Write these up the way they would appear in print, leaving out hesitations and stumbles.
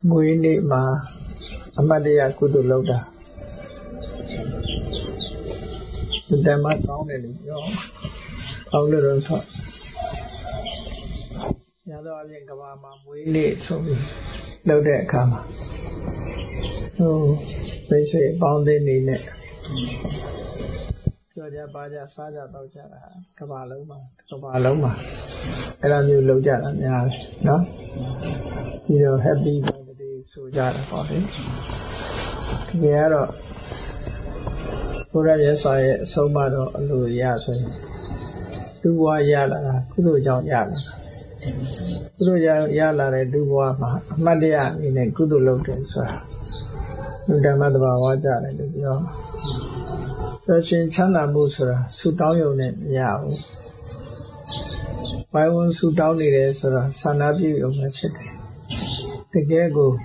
ငွေနေ့မှာအမတ်တရားကုသိုလ်လုပ်တာဓမ္မကောင်းတယ်လို့ပြောကောင်းလို့ဆိုရတော့အပြင်ကဘာမှာမွေးနေ့ဆိုပြီးလုပ်တဲ့အခါမှာမိတ်ဆွေအပေါင်းအသင်းတွေနဲ့ပြောကြပါကြစားကြတော့ကြတာကဘာလုံးမှာအဲ့လိုမျိုးလုပ်ကြတာများတယ်နော်ပြီးတော့ happy birthday ဆိုကြတာပေါ့လေဒီကတော့ဘုရားရဲ့ဆောရဲ့အဆုံးမတော့အလိုရဆိုရင်ဒုဘဝရလာတာကုသိုလ်ကြောင့်ရလာတာကုသိုလ်ရလာတဲ့ဒုဘဝမှာအမှတ်တရအနေနဲ့ကုသိုလ်လုပ်တယ်ဆိုတာဓမ္မတဘာဝကြတယ်လို့ပြောဆိုရှင်ချမ်းသာမှုဆိုတာဆူတောင်းရုံနဲ့မရဘူးဘိုင်ဝန်ဆူတောင်းနေတယ်ဆိုတာဆန္ဒပြုရုံပဲဖြစ်တယ်တကယ်ကို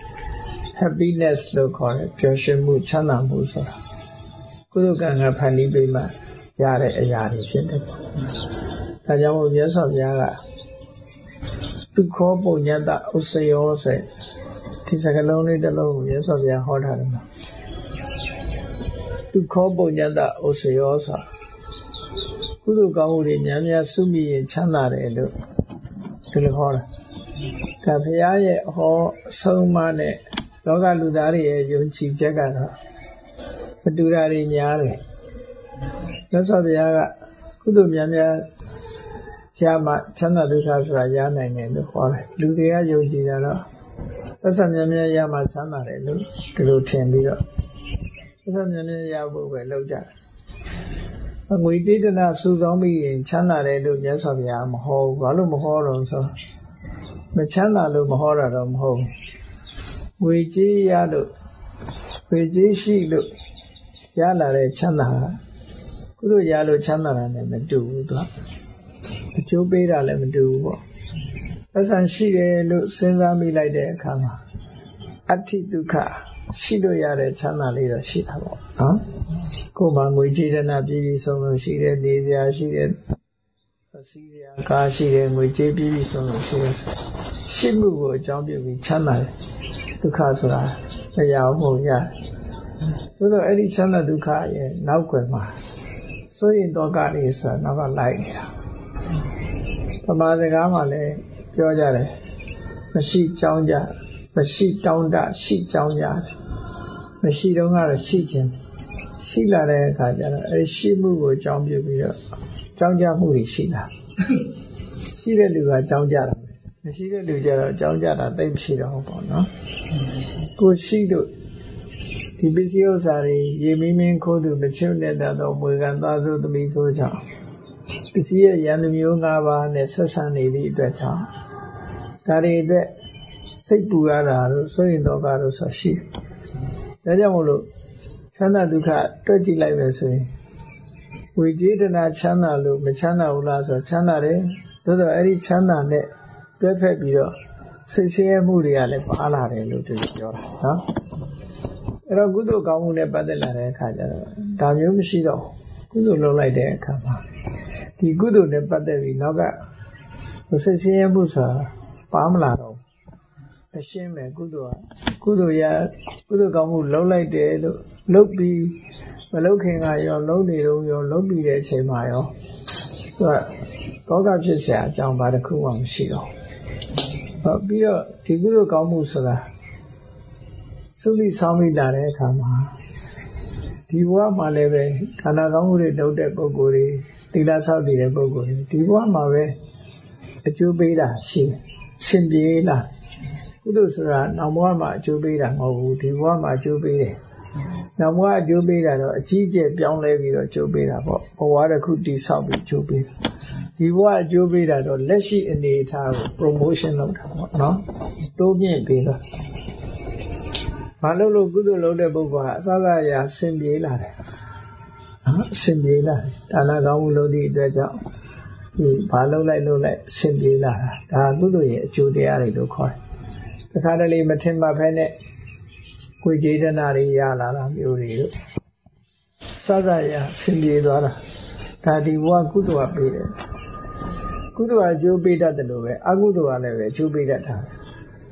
happiness လို့ခေါ်တယ်ပျော်ရွှင်မှုချမ်းသာမှုဆိုတာကုသိုလ်ကံကဖန်တီးပေးမှရတဲ့အရာတွေဖြစ်တယ်။ဒါကြောင့်မြတ်စွာဘုရားကဒုက္ခပုညတ္တဥစ္စယောဆိုဒီစကားလုံးလေးတစ်လုံးကိုမြတ်စွာဘုရားဟောထားတယ်မှာဒုက္ခပုညတ္တဥစ္စယောဆိုကုသိုလ်ကောင်းမှုတွေများများစုမိရင်ချမ်းသာတယ်လို့ဒီလိုဟောတာ။ဒါဘုရားရဲ့ဟောအဆုံးအမနဲ့လောကလူသားတွေရဲ့ယုံကြည်ချက်ကတော့မတူတာတွေများတယ်မြတ်စွာဘုရားကကုသိုလ်များများရမှချမ်းသာဒုက္ခဆိုတာရနိုင်တယ်လို့ဟောတယ်လူတွေကယုံကြည်တာတော့သက်ဆက်များများရမှချမ်းသာတယ်လို့ဒီလိုထင်ပြီးတော့သက်ဆက်များများရဖို့ပဲလုပ်ကြတယ်ငွေတိတနာစုဆောင်းပြီးရင်ချမ်းသာတယ်လို့မြတ်စွာဘုရားမဟောဘူးဘာလို့မဟောတော့ဆိုမချမ်းသာလို့မဟောတာတော့မဟုတ်ဘူးငွေကြေးရလို့ငွေကြေးရှိလို့ရလာတဲ့ချမ်းသာကုသိုလ်ရလို့ချမ်းသာတာနဲ့မတူဘူးသူကအကျိုးပေးတာလည်းမတူဘူးပေါ့ပတ်စံရှိတယ်လို့စဉ်းစားမိလိုက်တဲ့အခါမှာအဋ္ဌိဒုက္ခရှိလို့ရတဲ့ချမ်းသာလေးတော့ရှိတာပေါ့နော်ကိုယ်မှာငွေကြေးဒနာပြည့်ပြည့်စုံစုံရှိတယ်နေစရာရှိတယ်စီးစရာကားရှိတယ်ငွေကြေးပြည့်ပြည့်စုံစုံရှိတယ်ရှိမှုကိုအကြောင်းပြုပြီးချမ်းသာတယ်ဒုက္ခဆိုတာမရဘူးရတယ်ဆိုတော့အဲ့ဒီချမ်းသာဒုက္ခရဲ့နောက်ွယ်မှာဆိုရင်တော့ကလေးဆိုတာနောက်ကလိုက်နေတာပမာစကားမှာလည်းပြောကြတယ်မရှိကြောင်းကြမရှိတောင်းတရှိကြောင်းကြမရှိတော့ကတော့ရှိခြင်းရှိလာတဲ့အခါကျတော့အဲ့ရှိမှုကိုအကြောင်းပြုပြီးတော့ကြောင်းကြမှုတွေရှိလာရှိတဲ့လူကကြောင်းကြတာမရှိတဲ့လူကျတော့ကြောင်းကြတာသိမရှိတော့ဘူးပေါ့နော်ကိုရှိလို့ဒီပစ္စည်းဥစ္စာတွေရေမင်းမင်းခိုးသူမချွတ်တဲ့တော့မွေကံသားဆိုသမီးဆိုကြောင့်ပစ္စည်းရဲ့ရန်သူမျိုး၅ပါးနဲ့ဆက်ဆံနေသည့်အတွက်ကြောင့်ဒါတွေအတွက်စိတ်ပူရတာလို့ဆိုရင်တော့ကတော့ဆိုရှိတယ်ဒါကြောင့်မို့လို့ချမ်းသာဒုက္ခတွက်ကြည့်လိုက်မယ်ဆိုရင်ဝိကြေတနာချမ်းသာလို့မချမ်းသာဘူးလားဆိုချမ်းသာတယ်သို့တော့အဲ့ဒီချမ်းသာနဲ့တွဲဖက်ပြီးတော့စိတ်ဆင်းရဲမှုတွေကလည်းပါလာတယ်လို့သူပြောတာနော်အဲ့တော့ကုသိုလ်ကောင်းမှုနဲ့ပတ်သက်လာတဲ့အခါကျတော့ဒါမျိုးမရှိတော့ကုသိုလ်လုပ်လိုက်တဲ့အခါမှာဒီကုသိုလ်နဲ့ပတ်သက်ပြီးနောက်ကစိတ်ဆင်းရဲမှုဆိုတာပါမလာတော့အရှင်းပဲကုသိုလ်ကောင်းမှုလုပ်လိုက်တယ်လို့လုပ်ပြီးမလုပ်ခင်ကရောလုပ်နေတော့ရောလုပ်ပြီးတဲ့အချိန်မှာရောသူကတောကဖြစ်เสียအကြောင်းဘာတစ်ခုမှမရှိတော့ဘူးပြီးတော့ဒီကုသိုလ်ကောင်းမှုဆိုတာသုလိဆောင်းမိလာတဲ့အခါမှာဒီဘဝမှာလည်းပဲဒါနကောင်းမှုတွေလုပ်တဲ့ပုဂ္ဂိုလ်တွေသီလဆောက်တည်တဲ့ပုဂ္ဂိုလ်တွေဒီဘဝမှာပဲအကျိုးပေးတာရှိစင်ပြေလာကုသိုလ်ဆိုတာနောက်ဘဝမှာအကျိုးပေးတာမဟုတ်ဘူးဒီဘဝမှာအကျိုးပေးတယ်နောက်ဘဝအကျိုးပေးတာတော့အကြီးအကျယ်ပြောင်းလဲပြီးတော့အကျိုးပေးတာပေါ့ဘဝတစ်ခုတည်ဆောက်ပြီးအကျိုးပေးတာဒီဘဝအကျိုးပေးတာတော့လက်ရှိအနေအထားကို promotion လုပ်တာပေါ့နော်တိုးမြင့်ပေးတာဘာလို့ကုသိုလ်လုပ်တဲ့ပုဂ္ဂိုလ်ဟာအစအရာဆင်ပြေလာတယ်ဆင်ပြေလာဒါနကောင်းမှုလုပ်သည့်အတွက်ကြောင့်ဒီဘာလုပ်လိုက်ဆင်ပြေလာတာဒါကုသိုလ်ရဲ့အကျိုးတရားတွေလို့ခေါ်တယ်တခါတလေမထင်မှတ်ဖဲနဲ့ကိုယ်ကျေတနာတွေရလာတာမျိုးတွေလို့စရာဆင်ပြေသွားတာဒါဒီဘဝကုသိုလ်ကပေးတယ်ကုသိုလ်ကအကျိုးပေးတတ်တယ်လို့ပဲအကုသိုလ်ကလည်းပဲအကျိုးပေးတတ်တာ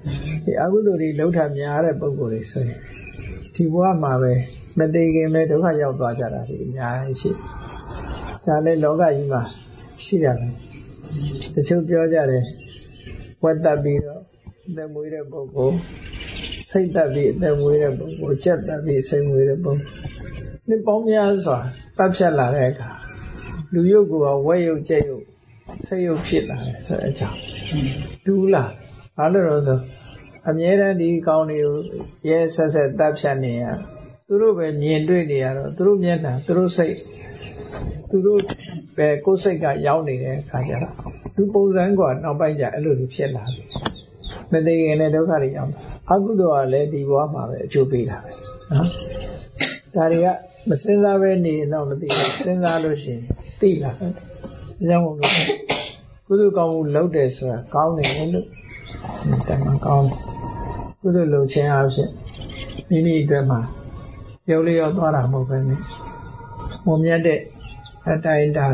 ဒီအကုသိုလ်တွေလှုပ်ထားများတဲ့ပုဂ္ဂိုလ်တွေဆိုရင်ဒီဘဝမှာပဲမသိခင်ပဲဒုက္ခရောက်သွားကြတာဒီအများကြီးရှိဒါလည်းလောကကြီးမှာရှိတာပဲတချို့ပြောကြတယ်ဝတ်တက်ပြီးတော့အသက်မွေးတဲ့ပုဂ္ဂိုလ်စိတ်တက်ပြီးအသက်မွေးတဲ့ပုဂ္ဂိုလ်ချက်တက်ပြီးစိတ်မွေးတဲ့ပုဂ္ဂိုလ်နှစ်ပေါင်းများစွာတပ်ဖြတ်လာတဲ့အခါလူရုပ်ကဝက်ရုပ်ကြက်ရုပ်စိတ်ရုပ်ဖြစ်လာတယ်ဆိုတဲ့အကြောင်းဒူးလားဘာလို့လဲဆိုအမြဲတမ်းဒီကောင်းတွေကိုရဲဆက်ဆက်တပ်ဖြတ်နေရသူတို့ပဲမြင်တွေ့နေရတော့သူတို့မျက်နှာသူတို့စိတ်သူတို့ပဲကိုယ်စိတ်ကရောက်နေတဲ့အခါကျတော့သူပုံစံကနောက်ပိုင်းကျအဲ့လိုဖြစ်လာတယ်မသိခင်နဲ့ဒုက္ခတွေရောက်တယ်အကုသိုလ်ကလည်းဒီဘဝမှာပဲအကျိုးပေးတာပဲနော်ဒါတွေကမစင်စားပဲနေတော့မသိဘူးစဉ်းစားလို့ရှိရင်သိလာတယ်ဒါကြောင့်မို့လို့ကုသိုလ်ကောင်းမှုလုပ်တယ်ဆိုတာကောင်းတယ်လို့တမန်ကောင်းကုသိုလ်လုပ်ခြင်းအပြင်မိမိအတွက်မှာရုပ်လျော့သွားတာမဟုတ်ပဲနဲ့မုံမြတ်တဲ့အတိုင်းအတာ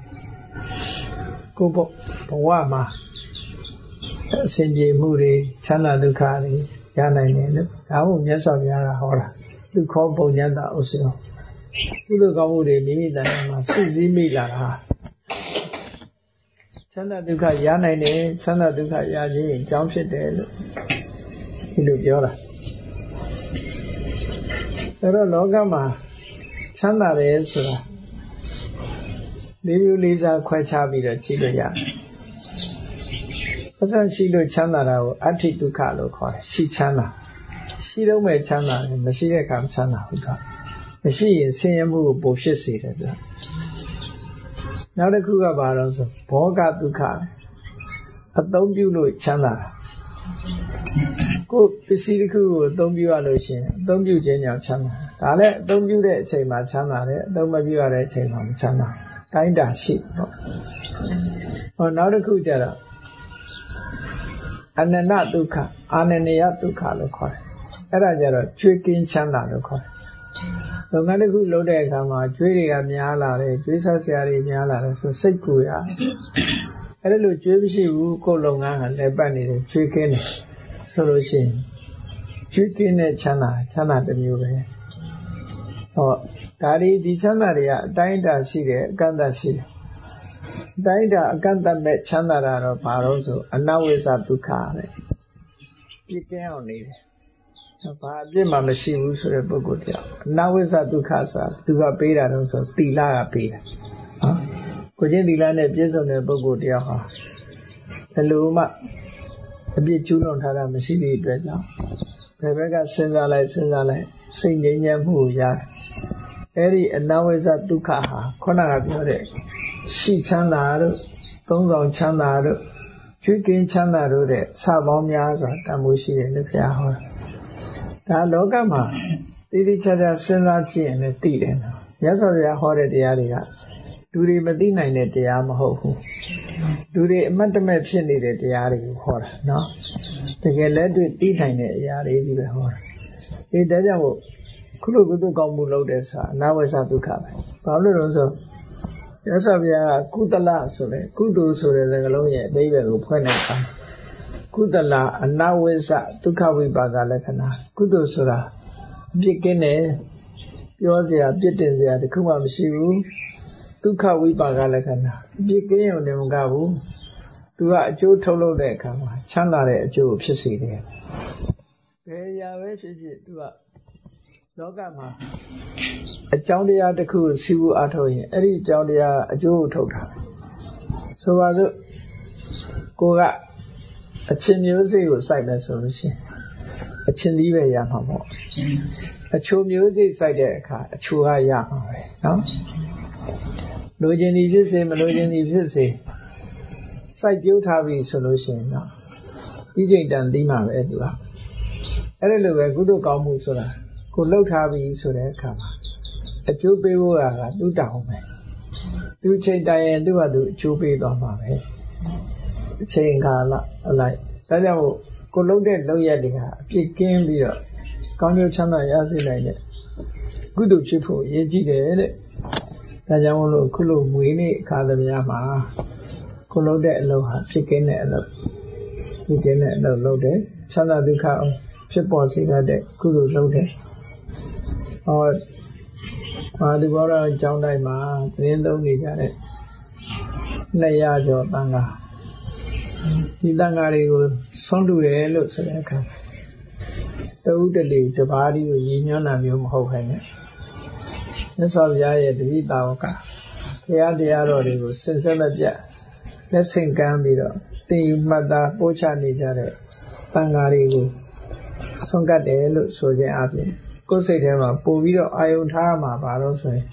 တွေကိုဘဝမှာအစဉ်ပြေမှုတွေချမ်းသာဒုက္ခတွေရနိုင်တယ်လို့ဒါမှမြတ်စွာဘုရားကဟောတာသူခေါ်ပုံညတ်တာဥစ္စာကုသိုလ်ကောင်းမှုတွေမိမိတဏ္ဍာမှာစုစည်းမိလာတာချမ်းသာဒုက္ခရနိုင်တယ်ချမ်းသာဒုက္ခရခြင်းအကြောင်းဖြစ်တယ်လို့ဒီလိုပြောတာအဲ့တော့လောကမှာချမ်းသာတယ်ဆိုတာလေးမျိုးလေးစားခွဲခြားပြီးတော့ကြည့်လို့ရတယ်ပတ်စံရှိလို့ချမ်းသာတာကိုအဋ္ဌိဒုက္ခလို့ခေါ်တယ်ရှိချမ်းသာရှိတော့မဲ့ချမ်းသာတယ်မရှိတဲ့အခါမချမ်းသာဘူးတော့မရှိရင်ဆင်းရဲမှုကိုပိုဖြစ်စေတယ်ဗျနောက်တစ်ခုကဘာလို့ဆိုဘောဂဒုက္ခအသုံးပြုလို့ချမ်းသာတာကိုပစ္စည်းတစ်ခုကိုအသုံးပြုရလို့ရှိရင်အသုံးပြုခြင်းကြောင့်ချမ်းသာဒါလည်းအသုံးပြုတဲ့အချိန်မှာချမ်းသာတယ်အသုံးမပြုရတဲ့အချိန်မှာမချမ်းသာတိုင်းတာရှိပေါ့ဟောနောက်တစ်ခုကျတော့အနန္တဒုက္ခအာနန္ဒယဒုက္ခလို့ခေါ်တယ်အဲ့ဒါကြတော့ကျွေးကင်းချမ်းသာလို့ခေါ်တယ်လုပ်ငန်းတစ်ခုလုပ်တဲ့အခါမှာကျွေးတွေကများလာတယ်ကျွေးဆက်စရာတွေများလာတယ်ဆိုစိတ်ကူရအဲ့ဒါလို့ကျွေးမရှိဘူးကိုယ်လုပ်ငန်းကလည်းပတ်နေတယ်ကျွေးကင်းတယ်ဆိုလို့ရှိရင်ကျွေးကင်းတဲ့ချမ်းသာတစ်မျိုးပဲဟောဒါဒီချမ်းသာတွေကအတိုင်းအတာရှိတယ်အကန့်အသတ်ရှိတယ်အတိုင်းအတာအကန့်အသတ်မဲ့ချမ်းသာတာတော့ဘာလို့ဆိုအနဝိဇ္ဇဒုက္ခတဲ့ပြည့်ကင်းအောင်နေတယ်ဘာအပြစ်မှမရှိဘူးဆိုတဲ့ပုဂ္ဂိုလ်တရားအနဝိဇ္ဇဒုက္ခဆိုတာသူကပေးတာတော့ဆိုသီလကပေးတာနော်ကိုချင်းသီလနဲ့ပြည့်စုံတဲ့ပုဂ္ဂိုလ်တရားဟာဘယ်လိုမှအပြစ်ကျူးလွန်ထားတာမရှိတဲ့အတွက်ကြောင့်ဘယ်ဘက်ကစဉ်းစားလိုက်စိတ်ငြိမ်းချမ်းမှုကိုရတယ်အဲ့ဒီအနဝိဇ္ဇဒုက္ခဟာခုနကပြောတဲ့ရှိချမ်းသာတို့သုံးဆောင်ချမ်းသာတို့ကျွေးကင်းချမ်းသာတို့တဲ့စပေါင်းများစွာတန်ဖိုးရှိတယ်လို့ဘုရားဟောဒါလောကမှာတိတိကျကျစဉ်းစားကြည့်ရင်လည်းသိတယ်နော်မြတ်စွာဘုရားဟောတဲ့တရားတွေကလူတွေမသိနိုင်တဲ့တရားမဟုတ်ဘူးလူတွေအမတ်တမဲ့ဖြစ်နေတဲ့တရားတွေကိုဟောတာနော်တကယ်လက်တွေ့သိနိုင်တဲ့အရာတွေကြီးပဲဟောတာဒီဒါကြောင့်မို့ခုလိုကုသိုလ်ကောင်းမှုလုပ်တဲ့ဆိုတာအနဝိဇ္ဇဒုက္ခပဲဘာလို့လဲဆိုမြတ်စွာဘုရားကကုသလဆိုတဲ့ကုသိုလ်ဆိုတဲ့စကားလုံးရဲ့အဓိပ္ပာယ်ကိုဖွင့်နေတာကုသလအနဝိဇ္ဇဒုက္ခဝိပါကလက္ခဏာကုသိုလ်ဆိုတာအပြစ်ကင်းတယ်ပြောစရာပြစ်တင်စရာတခုမှမရှိဘူးဒုက္ခဝိပါကလက္ခဏာအပြစ်ကင်းရုံနဲ့မကဘူးသူကအကျိုးထုတ်လုပ်တဲ့အခါမှာချမ်းသာတဲ့အကျိုးကိုဖြစ်စေတယ်ဘယ်အရာပဲဖြစ်ဖြစ်သူကလောကမှာအကြောင်းတရားတစ်ခုစီးပူးအားထုတ်ရင်အဲ့ဒီအကြောင်းတရားအကျိုးကိုထုတ်တာဆိုပါစို့ကိုကအချင်းမျိုးစိတ်ကိုစိုက်တယ်ဆိုလို့ရှိရင်အချင်းသီးပဲရမှာပေါ့အချိုမျိုးစိတ်စိုက်တဲ့အခါအချိုကရမှာပဲနော်လိုချင်သည်ဖြစ်စေမလိုချင်သည်ဖြစ်စေစိုက်ပျိုးထားပြီဆိုလို့ရှိရင်တော့ဒီချိန်တန်သီးမှာပဲသူကအဲ့ဒါလိုပဲကုသိုလ်ကောင်းမှုဆိုတာကိုလှုပ်ထားပြီဆိုတဲ့အခါမှာအကျိုးပေးဖို့ကသူ့တောင်းပဲသူချိန်တိုင်ရင်သူ့ဟာသူအကျိုးပေးသွားမှာပဲအချိန်ကာလအလိုက်ဒါကြောင့်ကိုလှုပ်တဲ့လှုပ်ရက်တွေကအပြစ်ကင်းပြီးတော့ကောင်းကျိုးချမ်းသာရစေနိုင်တဲ့ကုသိုလ်ဖြစ်ဖို့ရည်ကြည်တယ်တဲ့ဒါကြောင့်မလို့ခုလိုမွေးနေ့အခါသမယမှာကိုလှုပ်တဲ့အလုပ်ဟာဖြစ်ကင်းတဲ့အလုပ်ဒီကနေ့လုပ်တယ်ချမ်းသာဒုက္ခဖြစ်ပေါ်စေတဲ့ကုသိုလ်လုပ်တယ်မာသူဘောရအကြောင်းတိုင်းမှာသတင်းသုံးနေကြတဲ့200ကျော်တန်ခါဒီတန်ခါတွေကိုဆုံးတူတယ်လို့ဆိုတဲ့အခါတဦးတလေတပါးဒီကိုရည်ညွှန်းတာမျိုးမဟုတ်ခိုင်းနဲ့မြတ်စွာဘုရားရဲ့တတိတာဝကဘုရားတရားတော်တွေကိုစင်စစ်မပြတ်လက်ဆင့်ကမ်းပြီးတော့သင်ယူမှတ်သားပို့ချနေကြတဲ့တန်ခါတွေကိုဆုံးကတ်တယ်လို့ဆိုခြင်းအပြင်ကိုယ်စိတ်ထဲမှာပို့ပြီးတော့အာယုံထားမှာပါတော့ဆိုရင်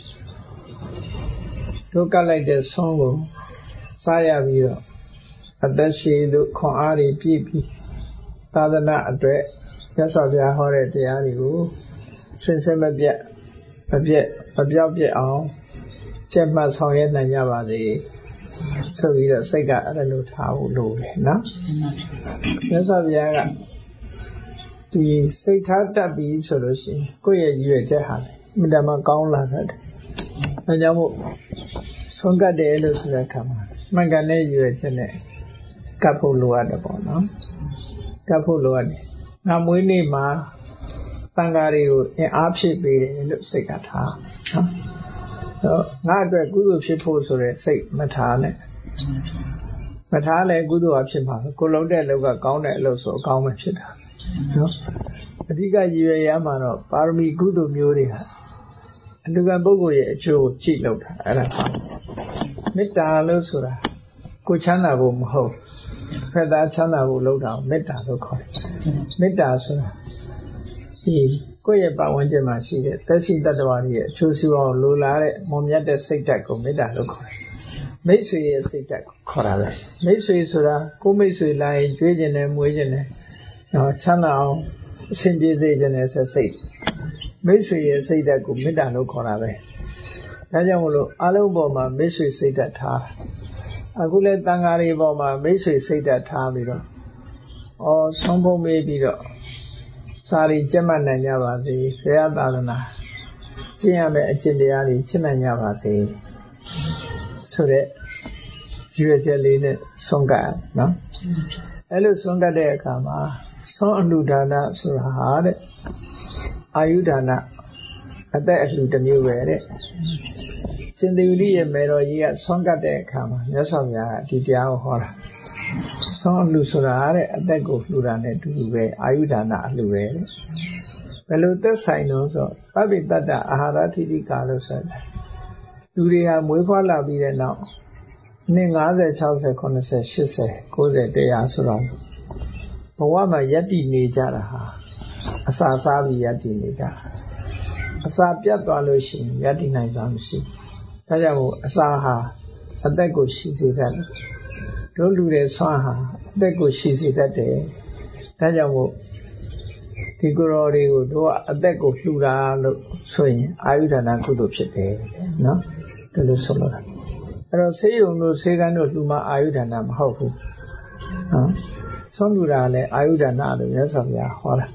တို့ကတ်လိုက်တဲ့ဆုံးကိုစားရပြီးတော့အသက်ရှိလို့ခွန်အားတွေပြည့်ပြီးသာသနာအတွက်မြတ်စွာဘုရားဟောတဲ့တရားတွေကိုစင်စစ်မပြတ်မပြောက်ပြက်အောင်ကျက်မှတ်ဆောင်ရွက်နိုင်ကြပါစေဆိုပြီးတော့စိတ်ကအဲ့လိုထားဖို့လိုတယ်နော်မြတ်စွာဘုရားကဒီစိတ်ထားတတ်ပြီးဆိုလို့ရှိရင်ကိုယ့်ရဲ့ရည်ရွယ်ချက်ဟာအမြဲတမ်းကောင်းလာတတ်တယ်။ဒါကြောင့်မို့ဆုံးကတ်တယ်လို့ဆိုတဲ့အခါမှာမှန်ကန်တဲ့ရည်ရွယ်ချက်နဲ့ကပ်ဖို့လိုရတယ်ပေါ့နော်။ကပ်ဖို့လိုရတယ်။ငါမွေးနေ့မှာတန်ခါးတွေကိုအင်အားဖြည့်ပေးတယ်လို့စိတ်ကထားနော်။တော့ငါအတွက်ကုသိုလ်ဖြစ်ဖို့ဆိုတဲ့စိတ်မထားနဲ့။မထားလဲကုသိုလ်အဖြစ်မှာကိုလုံးတဲ့လောက်ကကောင်းတဲ့အလုပ်ဆိုအကောင်းပဲဖြစ်တာနော်အဓိကရည်ရွယ်ရမှာတော့ပါရမီကုသိုလ်မျိုးတွေဟာအလူကံပုဂ္ဂိုလ်ရဲ့အကျိုးကိုကြည့်လို့တာအဲ့ဒါပါမေတ္တာလို့ဆိုတာကိုချမ်းသာဖို့မဟုတ်ဖက်သားချမ်းသာဖို့လုပ်တာမေတ္တာလို့ခေါ်တယ်မေတ္တာဆိုတာဒီကိုယ့်ရဲ့ပတ်ဝန်းကျင်မှာရှိတဲ့သက်ရှိတ attva တွေရဲ့အကျိုးစီးပွားကိုလိုလားတဲ့မွန်မြတ်တဲ့စိတ်ဓာတ်ကိုမေတ္တာလို့ခေါ်တယ်မိတ်ဆွေရဲ့စိတ်ဓာတ်ကိုခေါ်တာပဲမိတ်ဆွေဆိုတာကိုမိတ်ဆွေလာရင်ကြွေးကျင်တယ်မွေးကျင်တယ်ချမ်းသာအောင်အစဉ်ပြေစေခြင်းနဲ့စိတ်မိတ်ဆွေရဲ့စိတ်ဓာတ်ကိုမေတ္တာလို့ခေါ်တာပဲဒါကြောင့်မလို့အလုံးပေါ်မှာမိတ်ဆွေစိတ်ဓာတ်ထားအခုလဲတန်ဃာတွေပေါ်မှာမိတ်ဆွေစိတ်ဓာတ်ထားပြီးတော့ဆုံးဖို့မေးပြီးတော့စာရီကျက်မှတ်နိုင်ကြပါစေဘုရားသာသနာကျင့်ရမယ့်အကျင့်တရားတွေကျင့်နိုင်ကြပါစေဆိုတဲ့ရည်ရွယ်ချက်လေးနဲ့ဆုံးကပ်နော်အဲ့လိုဆုံးကပ်တဲ့အခါမှာဆုံးအလှဒါနဆိုတာဟာတဲ့အာယုဒါနအသက်အလှတစ်မျိုးပဲတဲ့ရှင်သေဝိရဲ့မေတော်ကြီးကဆုံးကပ်တဲ့အခါမှာမြတ်စွာဘုရားကဒီတရားကိုဟောတာဆုံးအလှဆိုတာတဲ့အသက်ကိုလှူတာနဲ့တူတူပဲအာယုဒါနအလှပဲတဲ့ဘယ်လိုသက်ဆိုင်လို့ဆိုပပိတ္တအာဟာရထိတိကာလို့ဆိုတယ်လူတွေဟာမွေးဖွားလာပြီးတဲ့နောက်နှစ်50 60 80 80 90 100ဆိုတော့ဘဝမှာယက်တည်နေကြတာဟာအစာစားပြီးယက်တည်နေကြတာအစာပြတ်သွားလို့ရှိရင်ယက်တည်နိုင်တာမရှိဘူးဒါကြောင့်မို့အစာဟာအသက်ကိုရှိစေတတ်တယ်တို့လူတွေဆွမ်းဟာအသက်ကိုရှိစေတတ်တယ်ဒါကြောင့်မို့ဒီကိုယ်တော်တွေကိုတို့ကအသက်ကိုလှူတာလို့ဆိုရင်အာယုဒါနကုသိုလ်ဖြစ်တယ်နော်ဒါလို့ဆိုလို့အဲ့တော့ဆေးရုံတို့ဆေးကန်းတို့လှူမှအာယုဒါနမဟုတ်ဘူးနော်ဆုံးလူတာလည်းအာယုဒါနလို့မြတ်စွာဘုရားဟောတာ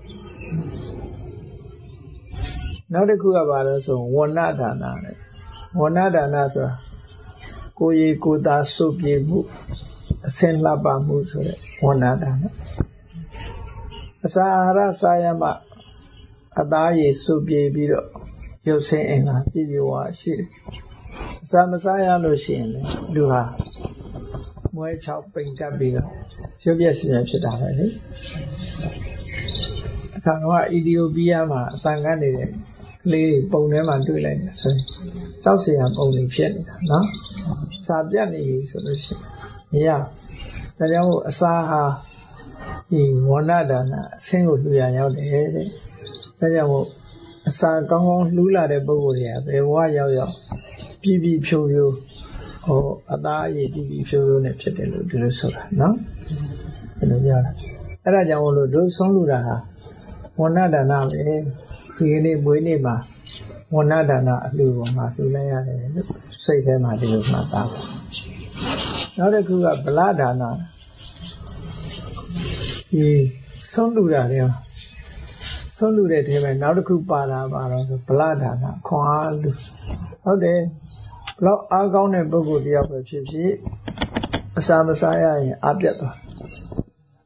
နောက်တစ်ခုကဘာလို့ဆိုဝဏ္ဏဒါနတဲ့ဝဏ္ဏဒါနဆိုတာကိုယ်ရည်ကိုယ်သားစုပ်ပြေမှုအစင်လှပမှုဆိုတဲ့ဝဏ္ဏဒါနအစာအာဟာရစာယမအသားရည်စုပ်ပြေပြီးတော့ရုပ်ဆင်းအင်္ဂါပြည့်ပြည့်ဝရှိတယ်အစာမစားရလို့ရှိရင်လည်းလူဟာမွဲချောက်ပိန်ကပ်ပြီးတော့ရုပ်ပြည့်စင်ဖြစ်တာပဲလေအခါတော့အီသီယိုးပီးယားမှာအစံကန်းနေတဲ့ကလေးပုံထဲမှာတွေ့လိုက်တယ်ဆိုရင်တောက်เสียပုံတွေဖြစ်နေတာနော်စာပြတ်နေပြီဆိုလို့ရှိရင်မရဒါကြောင့်မို့အစာဟာဒီဝဏ္ဏဒါနအဆင်းကိုလှူရရောက်တယ်တဲ့ဒါကြောင့်မို့အစာကောင်းကောင်းလှူလာတဲ့ပုဂ္ဂိုလ်တွေကဘယ်ဘဝရောက်ရောက်ပြည့်ပြည့်ဖြိုးဖြိုးအသားအရည်ပြည့်ပြည့်ဖြိုးဖြိုးနဲ့ဖြစ်တယ်လို့ဒီလိုဆိုတာနော်ဒီလိုပြောတာအဲ့ဒါကြောင့်မို့လို့တို့ဆုံးလူတာဟာဝဏ္ဏဒါနပဲဒီကနေ့မွေးနေ့မှာဝဏ္ဏဒါနအလှူပေါ်မှာလှူလိုက်ရတယ်လို့စိတ်ထဲမှာဒီလိုမှတ်သားပါနောက်တစ်ခုကဗလဒါနဒီဆုံးလူတာတွေဆုံးလူတဲ့ထဲမှာနောက်တစ်ခုပါတာပါတော့ဆိုဗလဒါနခွန်အားလူဟုတ်တယ်ဘလောက်အားကောင်းတဲ့ပုဂ္ဂိုလ်တယောက်ပဲဖြစ်ဖြစ်အစာမစားရရင်အားပြတ်သွား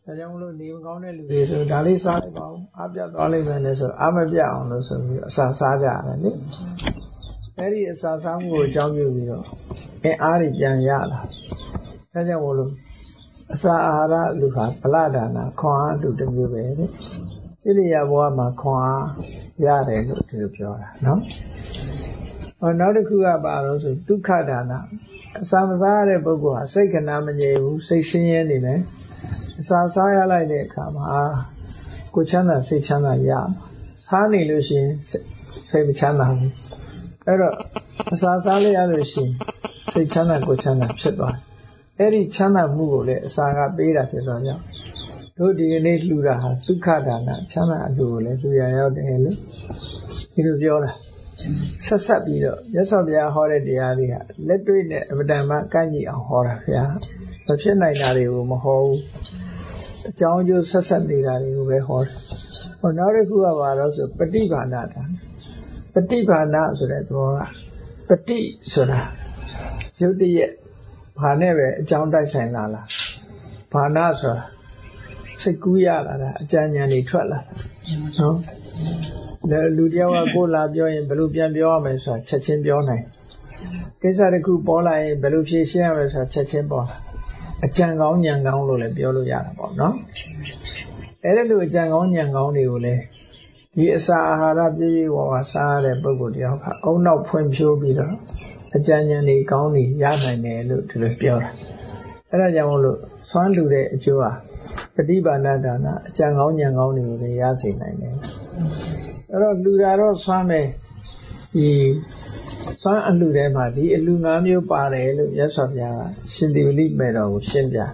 ဒါကြောင့်မလို့နေမကောင်းတဲ့လူတွေဆိုဒါလေးစားလိုက်ပါဦးအားပြတ်သွားလိမ့်မယ်နဲ့ဆိုအားမပြတ်အောင်လို့ဆိုပြီးအစာစားကြရတယ်လေအဲ့ဒီအစာစားမှုကိုအကြောင်းပြုပြီးတော့အားတွေပြန်ရလာဒါကြောင့်မလို့အစာအာဟာရလူဟာဗလဒါနာခွန်အားလူတစ်မျိုးပဲတဲ့ဣရိယာဘဝမှာခွန်အားရတယ်လို့ဒီလိုပြောတာနော်နောက်တစ်ခုကပါတော့ဆိုဒုက္ခဒါနာအစာမစားရတဲ့ပုဂ္ဂိုလ်ဟာစိတ်ကနာမငြိမ်ဘူးစိတ်ဆင်းရဲနေတယ်အစာစားရလိုက်တဲ့အခါမှာကိုယ်ချမ်းသာစိတ်ချမ်းသာရစားနေလို့ရှိရင်စိတ်မချမ်းသာဘူးအဲ့တော့အစာစားလိုက်ရလို့ရှိရင်စိတ်ချမ်းသာကိုယ်ချမ်းသာဖြစ်သွားတယ်အဲ့ဒီချမ်းသာမှုကိုလည်းအစာကပေးတာဖြစ်သွားကြောင်းတို့ဒီကနေ့လှူတာဟာဒုက္ခဒါနချမ်းသာအလှူကိုလည်းလှူရရောက်တယ်လို့ဒီလိုပြောတာဆက်ဆက်ပြီးတော့မြတ်စွာဘုရားဟောတဲ့တရားတွေဟာလက်တွေ့နဲ့အမှန်တမ်းကန့်ညီအောင်ဟောတာဗျာမဖြစ်နိုင်တာတွေကိုမဟောဘူးအကြောင်းကျိုးဆက်ဆက်နေတာတွေကိုပဲဟောတယ်နောက်တစ်ခုကပါတော့ဆိုပฏิဘာနာတာပฏิဘာနာဆိုတဲ့သဘောကပฏิဆိုတာရုပ်တရက်ဘာနဲ့ပဲအကြောင်းတိုက်ဆိုင်လာလားဘာနာဆိုတာစိတ်ကူးရလာတာအကြံဉာဏ်တွေထွက်လာနော်လူတယောက်ကကိုလာပြောရင်ဘယ်လိုပြန်ပြောရမလဲဆိုတာချက်ချင်းပြောနိုင်ကိစ္စတစ်ခုပေါ်လာရင်ဘယ်လိုဖြေရှင်းရမလဲဆိုတာချက်ချင်းပေါ်လာအကြံကောင်းဉာဏ်ကောင်းလို့လည်းပြောလို့ရတာပေါ့နော်အဲ့ဒါလိုအကြံကောင်းဉာဏ်ကောင်းတွေကိုလည်းဒီအစာအာဟာရပြည့်ပြည့်ဝဝစားရတဲ့ပုဂ္ဂိုလ်တယောက်ကအုံနောက်ဖွင့်ဖြိုးပြီးတော့အကြံဉာဏ်တွေကောင်းတွေရနိုင်တယ်လို့ဒီလိုပြောတာအဲ့ဒါကြောင့်မို့လို့ဆွမ်းလူတဲ့အကျိုးဟာပฏิဘာနာဒါနအကြံကောင်းဉာဏ်ကောင်းတွေကိုလည်းရစေနိုင်တယ်အဲ့တော့လူတာတော့ဆွမ်းမယ်ဒီဆွမ်းအလှထဲမှာဒီအလှ5မျိုးပါတယ်လို့ရသော်ဗျာရှင်သေဝလိမေတော်ကိုရှင်းပြ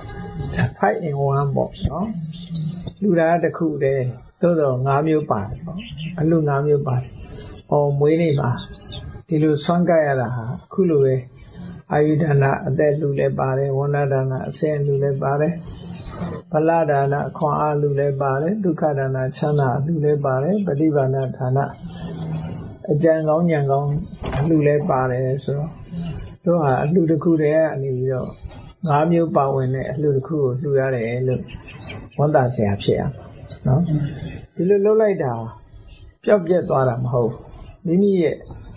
5 in 1ပေါ့နော်လူတာတစ်ခုတည်းသို့တော့5မျိုးပါတယ်ပေါ့အလှ5မျိုးပါတယ်မွေးနေ့မှာဒီလိုဆွမ်းကပ်ရတာဟာအခုလိုပဲအာယုဒါနအသက်လှလည်းပါတယ်ဝဏဒါနအစင်လှလည်းပါတယ်ဗလဒါနခွန်အားလှလည်းပါတယ်ဒုက္ခဒါနချမ်းသာလှလည်းပါတယ်ပฏิဘာနာဒါနအကြံကောင်းဉာဏ်ကောင်းအလှလည်းပါတယ်ဆိုတော့တို့ဟာအလှတစ်ခုတည်းကနေပြီးတော့5မျိုးပါဝင်တဲ့အလှတစ်ခုကိုလှရတယ်လို့ဝန်တာဆရာဖြစ်ရမှာနော်ဒီလိုလုပ်လိုက်တာပျောက်ပြက်သွားတာမဟုတ်မိမိရဲ့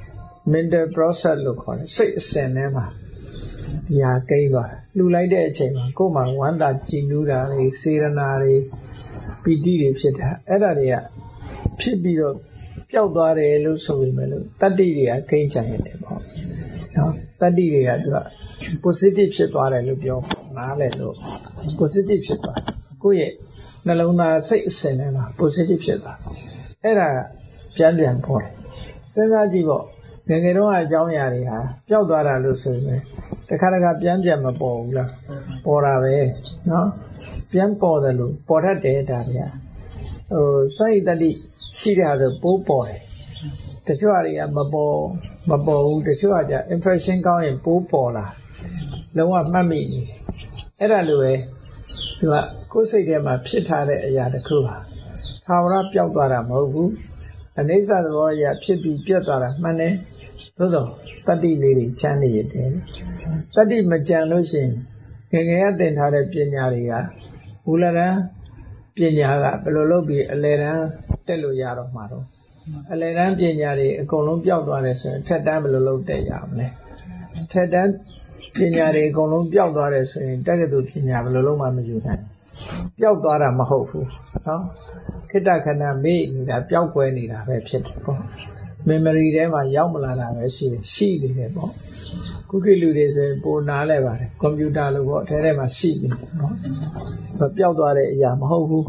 mental process လို့ခေါ်တယ်စိတ်အစဉ်ထဲမှာဒီဟာကိန်းသွားလှူလိုက်တဲ့အချိန်မှာကိုယ်မှာဝမ်းသာကြည်နူးတာတွေစေရနာတွေပီတိတွေဖြစ်တာအဲ့ဒါတွေကဖြစ်ပြီးတော့ပျောက်သွားတယ်လို့ဆိုပေမဲ့လို့တတ္တိတွေကကိန်းချင်တယ်ပေါ့နော်တတ္တိတွေကသူက positive ဖြစ်သွားတယ်လို့ပြောနားလည်လို့ positive ဖြစ်သွားကိုယ့်ရဲ့နှလုံးသားစိတ်အစဉ်ထဲမှာ positive ဖြစ်သွားအဲ့ဒါပြန်ပေါ်တယ်စဉ်းစားကြည့်ပေါ့ငယ်ငယ်တုန်းကအကြောင်းအရာတွေဟာပျောက်သွားတာလို့ဆိုရင်တခါတခါပြန်မပေါ်ဘူးလားပေါ်တာပဲနော်ပြန်ပေါ်တယ်လို့ပေါ်တတ်တယ်ဒါတွေကစိုက်တတိရှိတဲ့ဟာဆိုပိုးပေါ်တယ်တချို့အရာမပေါ်ဘူးတချို့အရာ impression ကောင်းရင်ပိုးပေါ်လာလုံးဝမှတ်မိနေအဲ့ဒါလိုပဲသူကကိုယ်စိတ်ထဲမှာဖြစ်ထားတဲ့အရာတစ်ခုဟာသာဝရပျောက်သွားတာမဟုတ်ဘူးအနိစ္စသဘောအရာဖြစ်ပြီးပြတ်သွားတာမှန်တယ်သို့သောတတ္တိလေးတွေချမ်းနေရတယ်တတ္တိမကြံလို့ရှိရင်ငယ်ငယ်ကသင်ထားတဲ့ပညာတွေကမူလတန်းပညာကဘယ်လိုလုပ်ပြီးအလယ်တန်းတက်လို့ရတော့မှာတော့အလယ်တန်းပညာတွေအကုန်လုံးပျောက်သွားတယ်ဆိုရင်ထက်တန်းဘယ်လိုလုပ်တက်ရမလဲထက်တန်းပညာတွေအကုန်လုံးပျောက်သွားတယ်ဆိုရင်တက္ကသိုလ်ပညာဘယ်လိုလုပ်မှမယူနိုင်ပျောက်သွားတာမဟုတ်ဘူးနော်ခိတ္တခဏမေ့နေတာပျောက်ကွယ်နေတာပဲဖြစ်တယ်ပေါ့ memory ထဲမှာရောက်မလာတာပဲရှိနေတယ်ပေါ့ခုခေတ်လူတွေဆိုရင်ပိုနားလဲပါတယ်ကွန်ပျူတာလို့ပေါ့အဲထဲမှာရှိနေတယ်နော်ပျောက်သွားတဲ့အရာမဟုတ်ဘူး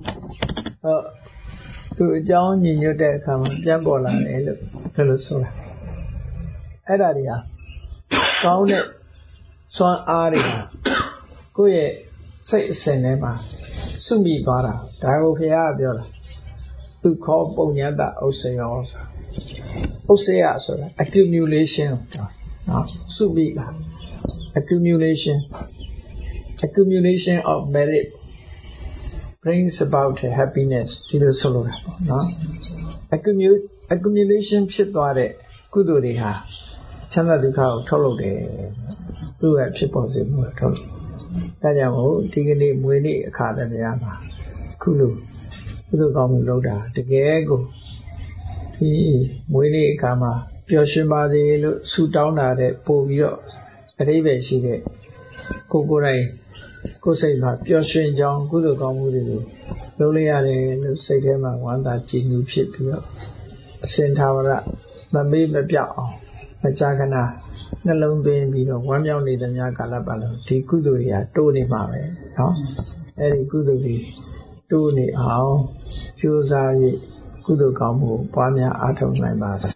သူအကြောင်းညင်ညွတ်တဲ့အခါမှာပြန်ပေါ်လာတယ်လို့ဘယ်လိုဆိုတာအဲ့ဒါတွေဟာကောင်းတဲ့စွမ်းအားတွေဟာကိုယ့်ရဲ့စိတ်အစဉ်ထဲမှာစုမိသွားတာဒါကိုဘုရားကပြောတာသူခေါ်ပုံညတဥစ္စယောဥစ္စယဆိုတာ accumulation နော်စုမိတာ accumulation of merit brings about happiness ဒီလိုဆိုလိုတာပေါ့နော် accumulation ဖြစ်သွားတဲ့ကုသိုလ်တွေဟာချမ်းသာဒုက္ခကိုထုတ်လုပ်တယ်သူ့ရဲ့ဖြစ်ပေါ်စေမှုကိုထုတ်လုပ်ဒါကြောင့်မို့ဒီကနေ့မွေးနေ့အခါတရားမှာခုလိုကုသိုလ်ကောင်းမှုလုပ်တာတကယ်ကိုဒီမွေးနေ့အခါမှာပျော်ရွှင်ပါစေလို့ဆုတောင်းတာတဲ့ပို့ပြီးတော့အဓိပ္ပာယ်ရှိတဲ့ကိုယ်တိုင်ကိုယ်စိတ်မှာပျော်ရွှင်ကြောင်းကုသိုလ်ကောင်းမှုတွေကိုလုပ်လိုက်ရတယ်လို့စိတ်ထဲမှာဝမ်းသာကြည်နူးဖြစ်ပြီးတော့အစဉ်သာဝရမမေ့မပြောက်အောင်မကြာခဏနှလုံးသွင်းပြီးတော့ဝမ်းမြောက်နေတဲ့များကာလပတ်လုံးဒီကုသိုလ်တွေကတိုးနေမှာပဲเนาะအဲဒီကုသိုလ်တွေတိုးနေအောင်ကြိုးစား၍ကုသိုလ်ကောင်းမှုပွားများအားထုတ်နိုင်ပါစေ